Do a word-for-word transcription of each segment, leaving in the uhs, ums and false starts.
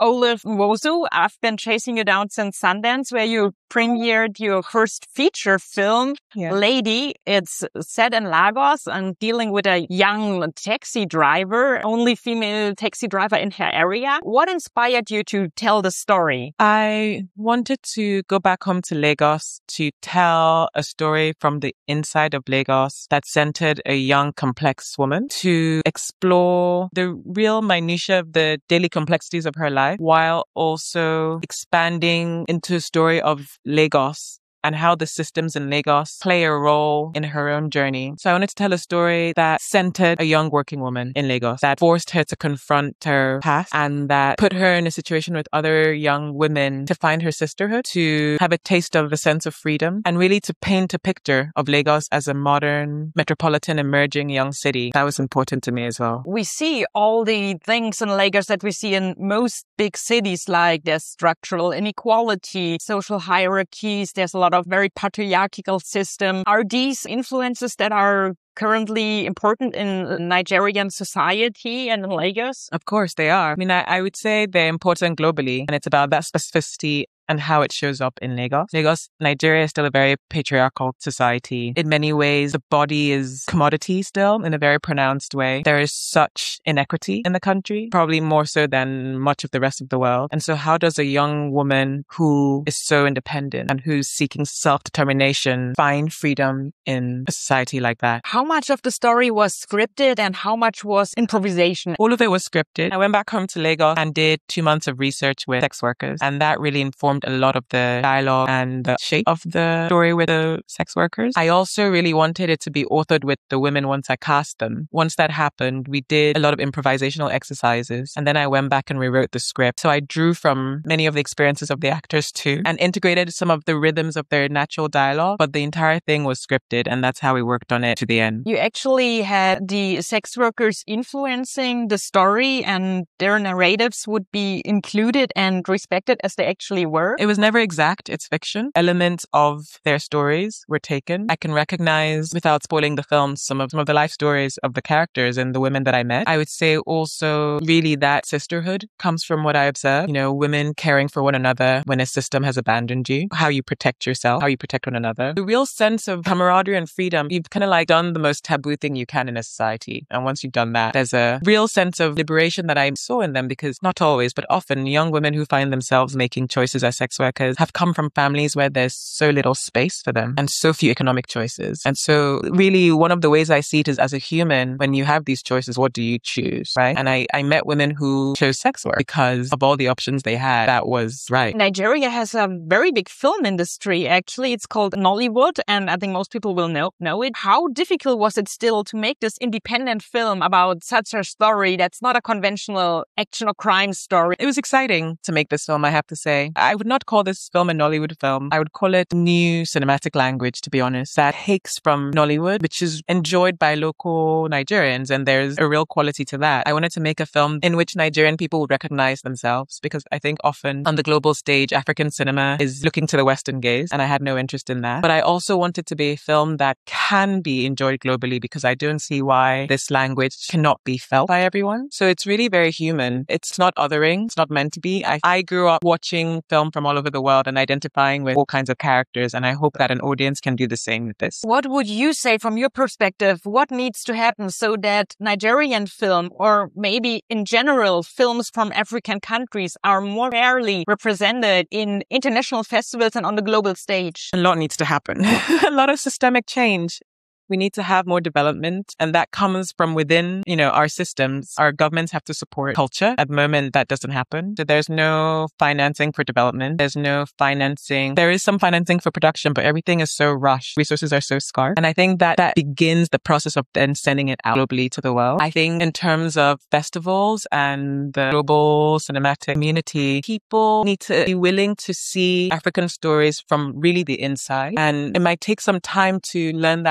Olive Nwosu, I've been chasing you down since Sundance, where you premiered your first feature film, yeah. Lady. It's set in Lagos and dealing with a young taxi driver, only female taxi driver in her area. What inspired you to tell the story? I wanted to go back home to Lagos to tell a story from the inside of Lagos that centered a young, complex woman, to explore the real minutiae of the daily complexities of her life, while also expanding into a story of Lagos and how the systems in Lagos play a role in her own journey. So I wanted to tell a story that centered a young working woman in Lagos, that forced her to confront her past and that put her in a situation with other young women to find her sisterhood, to have a taste of a sense of freedom, and really to paint a picture of Lagos as a modern, metropolitan, emerging young city. That was important to me as well. We see all the things in Lagos that we see in most big cities, like there's structural inequality, social hierarchies, there's a lot of very patriarchal system. Are these influences that are currently important in Nigerian society and in Lagos? Of course they are. I mean, I, I would say they're important globally, and it's about that specificity and how it shows up in Lagos. Lagos, Nigeria is still a very patriarchal society. In many ways, the body is commodity still in a very pronounced way. There is such inequity in the country, probably more so than much of the rest of the world. And so how does a young woman who is so independent and who's seeking self-determination find freedom in a society like that? How much of the story was scripted and how much was improvisation? All of it was scripted. I went back home to Lagos and did two months of research with sex workers, and that really informed a lot of the dialogue and the shape of the story with the sex workers. I also really wanted it to be authored with the women once I cast them. Once that happened, we did a lot of improvisational exercises, and then I went back and rewrote the script. So I drew from many of the experiences of the actors too, and integrated some of the rhythms of their natural dialogue, but the entire thing was scripted, and that's how we worked on it to the end. You actually had the sex workers influencing the story, and their narratives would be included and respected as they actually were. It was never exact. It's fiction. Elements of their stories were taken. I can recognize, without spoiling the film, some of, some of the life stories of the characters and the women that I met. I would say also really that sisterhood comes from what I observed. You know, women caring for one another when a system has abandoned you, how you protect yourself, how you protect one another. The real sense of camaraderie and freedom. You've kind of like done the most taboo thing you can in a society. And once you've done that, there's a real sense of liberation that I saw in them, because not always, but often young women who find themselves making choices as sex workers have come from families where there's so little space for them and so few economic choices. And so really one of the ways I see it is, as a human, when you have these choices, what do you choose, right? And I, I met women who chose sex work because of all the options they had. That was right. Nigeria has a very big film industry, actually. It's called Nollywood, and I think most people will know, know it. How difficult was it still to make this independent film about such a story that's not a conventional action or crime story? It was exciting to make this film, I have to say. I would not call this film a Nollywood film. I would call it new cinematic language, to be honest, that takes from Nollywood, which is enjoyed by local Nigerians, and there's a real quality to that. I wanted to make a film in which Nigerian people would recognize themselves, because I think often on the global stage, African cinema is looking to the Western gaze, and I had no interest in that. But I also wanted to be a film that can be enjoyed globally, because I don't see why this language cannot be felt by everyone. So it's really very human. It's not othering. It's not meant to be. I, I grew up watching film from all over the world and identifying with all kinds of characters, and I hope that an audience can do the same with this. What would you say from your perspective? What needs to happen so that Nigerian film, or maybe in general films from African countries, are more fairly represented in international festivals and on the global stage? A lot needs to happen. A lot of systemic change. We need to have more development, and that comes from within, you know, our systems. Our governments have to support culture. At the moment, that doesn't happen. So there's no financing for development. There's no financing. There is some financing for production, but everything is so rushed. Resources are so scarce. And I think that that begins the process of then sending it out globally to the world. I think in terms of festivals and the global cinematic community, people need to be willing to see African stories from really the inside. And it might take some time to learn that language.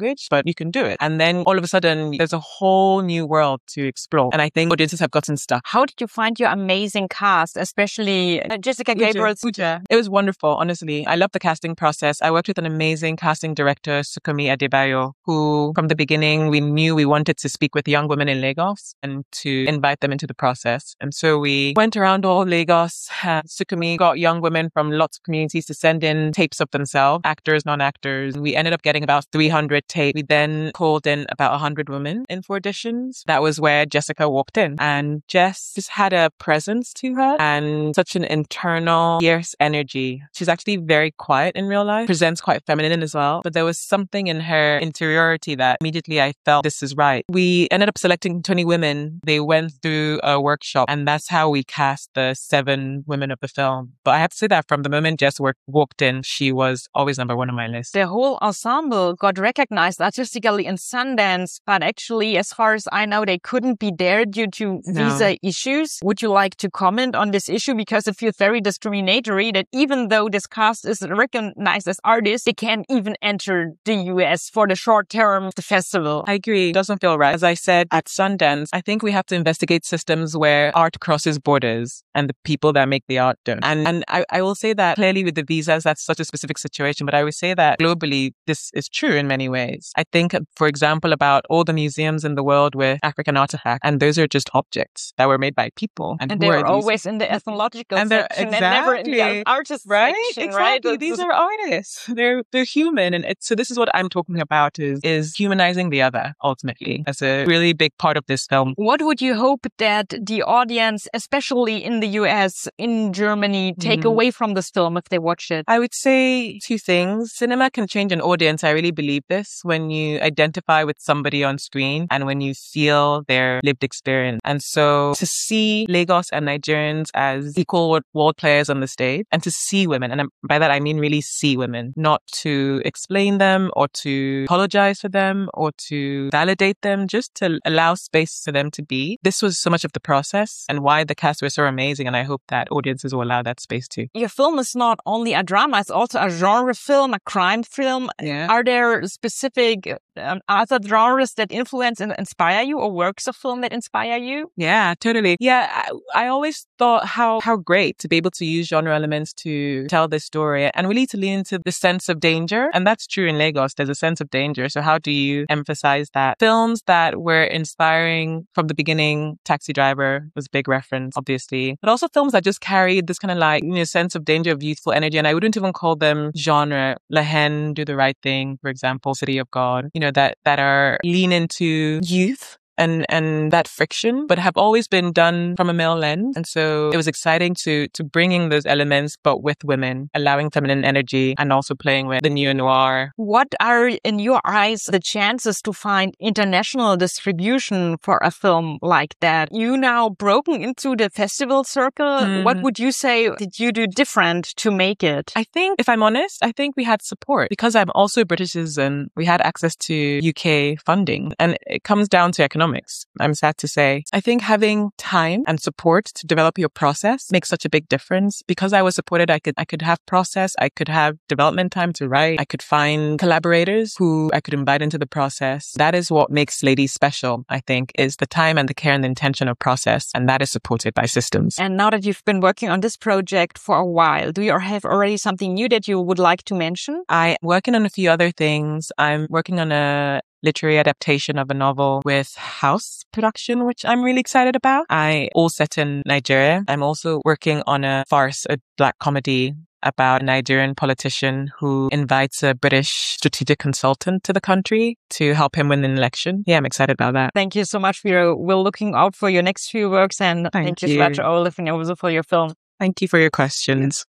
language, but you can do it. And then all of a sudden, there's a whole new world to explore. And I think audiences have gotten stuck. How did you find your amazing cast, especially uh, Jessica Gabriel's? Uja. It was wonderful, honestly. I love the casting process. I worked with an amazing casting director, Sukomi Adebayo, who from the beginning, we knew we wanted to speak with young women in Lagos and to invite them into the process. And so we went around all Lagos. Uh, Sukomi got young women from lots of communities to send in tapes of themselves, actors, non-actors. We ended up getting about three hundred tapes. We then called in about one hundred women in for auditions. That was where Jessica walked in. And Jess just had a presence to her and such an internal, fierce energy. She's actually very quiet in real life, presents quite feminine as well. But there was something in her interiority that immediately I felt this is right. We ended up selecting twenty women. They went through a workshop, and that's how we cast the seven women of the film. But I have to say that from the moment Jess work, walked in, she was always number one on my list. The whole ensemble got recognized artistically in Sundance, but actually, as far as I know, they couldn't be there due to No. visa issues. Would you like to comment on this issue? Because it feels very discriminatory that even though this cast is recognized as artists, they can't even enter the U S for the short term of the festival. I agree. It doesn't feel right. As I said at Sundance, I think we have to investigate systems where art crosses borders and the people that make the art don't. And and I, I will say that clearly with the visas, that's such a specific situation. But I would say that globally, this is true in many ways. I think, for example, about all the museums in the world with African artifacts, and those are just objects that were made by people. And who they are were these- always in the ethnological And they're- section and never in the exactly. artist Right? section, Exactly. right? These are artists. They're they're human. And it's, so this is what I'm talking about is, is humanizing the other, ultimately, as a really big part of this film. What would you hope that the audience, especially in the U S, in Germany, take Mhm. away from this film if they watch it? I would say two things. Cinema can change an audience. I really believe this when you identify with somebody on screen and when you feel their lived experience. And so to see Lagos and Nigerians as equal world players on the stage and to see women, and by that I mean really see women, not to explain them or to apologize for them or to validate them, just to allow space for them to be. This was so much of the process and why the cast were so amazing. And I hope that audiences will allow that space too. Your film is not only a drama, it's also a genre film, a crime film. Yeah. Are there specific um, other genres that influence and inspire you, or works of film that inspire you? Yeah, totally. Yeah, I, I always thought how how great to be able to use genre elements to tell this story and really to lean into the sense of danger. And that's true in Lagos. There's a sense of danger. So how do you emphasize that? Films that were inspiring from the beginning, Taxi Driver was a big reference, obviously, but also films that just carried this kind of like, you know, sense of danger, of youthful energy. And I wouldn't even call them genre. La Haine, Do the Right Thing, for example, City of God, you know, that, that are lean into youth and and that friction, but have always been done from a male lens. And so it was exciting to to bringing those elements, but with women, allowing feminine energy and also playing with the neo-noir. What are, in your eyes, the chances to find international distribution for a film like that? You now broken into the festival circle. Mm. What would you say did you do different to make it? I think, if I'm honest, I think we had support. Because I'm also a British citizen, we had access to U K funding. And it comes down to economics. I'm sad to say. I think having time and support to develop your process makes such a big difference. Because I was supported, I could I could have process, I could have development time to write, I could find collaborators who I could invite into the process. That is what makes Ladies special, I think, is the time and the care and the intention of process. And that is supported by systems. And now that you've been working on this project for a while, do you have already something new that you would like to mention? I'm working on a few other things. I'm working on a literary adaptation of a novel with House Production, which I'm really excited about. I all set in Nigeria. I'm also working on a farce, a black comedy about a Nigerian politician who invites a British strategic consultant to the country to help him win an election. Yeah, I'm excited about that. Thank you so much, Vera. We're looking out for your next few works, and Thank thank you you. so much, Olaf, and also for your film. Thank you for your questions.